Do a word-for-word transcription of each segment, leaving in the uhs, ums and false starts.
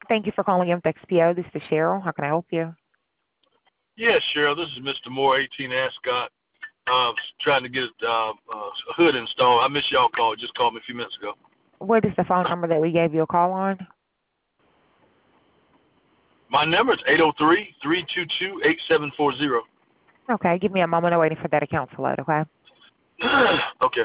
Thank you for calling M X P O. This is Cheryl. How can I help you? Yes, Cheryl. This is Mister Moore, eighteen Ascot. Uh, trying to get uh, uh, a hood installed. I missed y'all call. Just called me a few minutes ago. What is the phone number that we gave you a call on? My number is eight oh three, three two two, eight seven four zero. Okay, give me a moment. I'm waiting for that account to load, okay? Okay.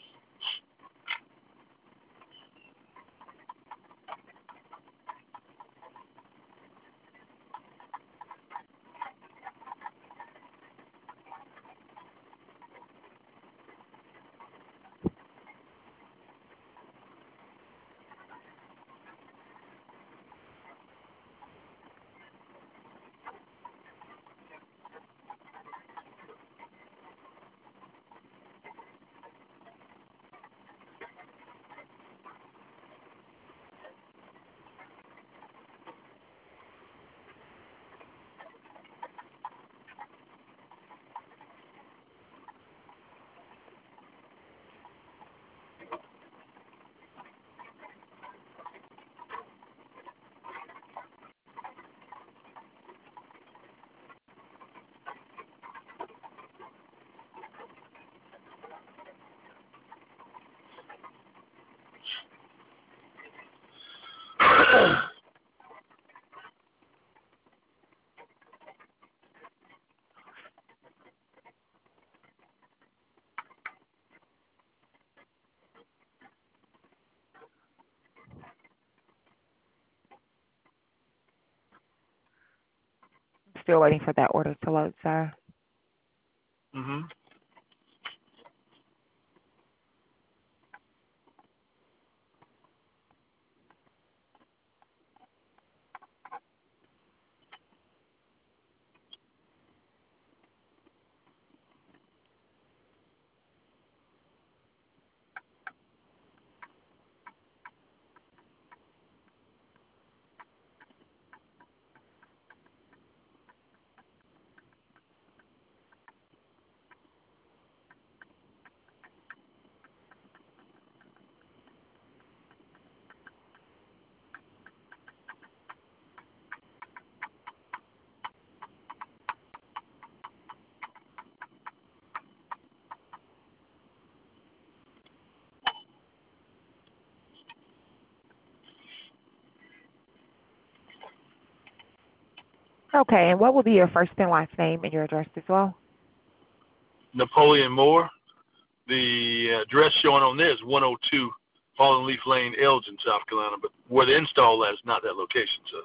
Still waiting for that order to load, sir. Mm-hmm. Okay, and what will be your first and last name and your address as well? Napoleon Moore. The address showing on there is one oh two Fallen Leaf Lane, Elgin, South Carolina. But where the install at is not that location, so.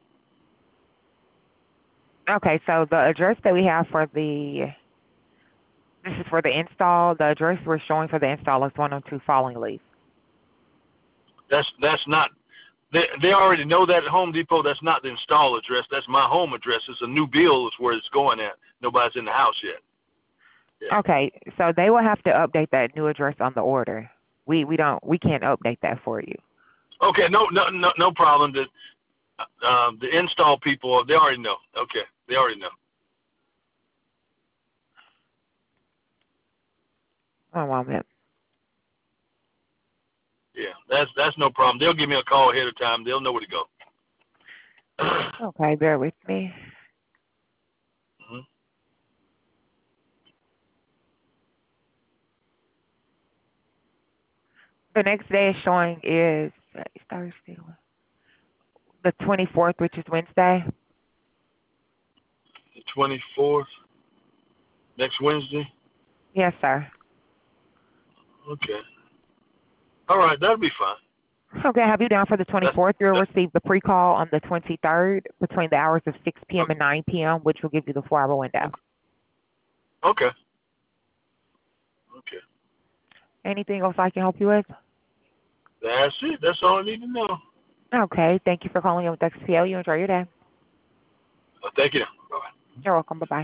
Okay, so the address that we have for the, this is for the install. The address we're showing for the install is one oh two Falling Leaf. That's that's not. They they already know that at Home Depot. That's not the install address. That's my home address. It's a new bill is where it's going at. Nobody's in the house yet. Yeah. Okay, so they will have to update that new address on the order. We we don't we can't update that for you. Okay. No no no no problem. The um, the install people they already know. Okay. They already know. One moment. Yeah. That's that's no problem. They'll give me a call ahead of time. They'll know where to go. Okay, bear with me. Mm-hmm. The next day is showing is Thursday, the twenty-fourth, which is Wednesday. The twenty-fourth. Next Wednesday. Yes, sir. Okay. All right. That'll be fine. Okay, have you down for the twenty-fourth? That's, You'll that's, receive the pre-call on the twenty-third between the hours of six p.m. and nine p.m., which will give you the four-hour window. okay. Okay. Anything else I can help you with? That's it. That's all I need to know. Okay, thank you for calling in with X P O. You enjoy your day. Uh, thank you. Bye-bye. You're welcome. Bye-bye.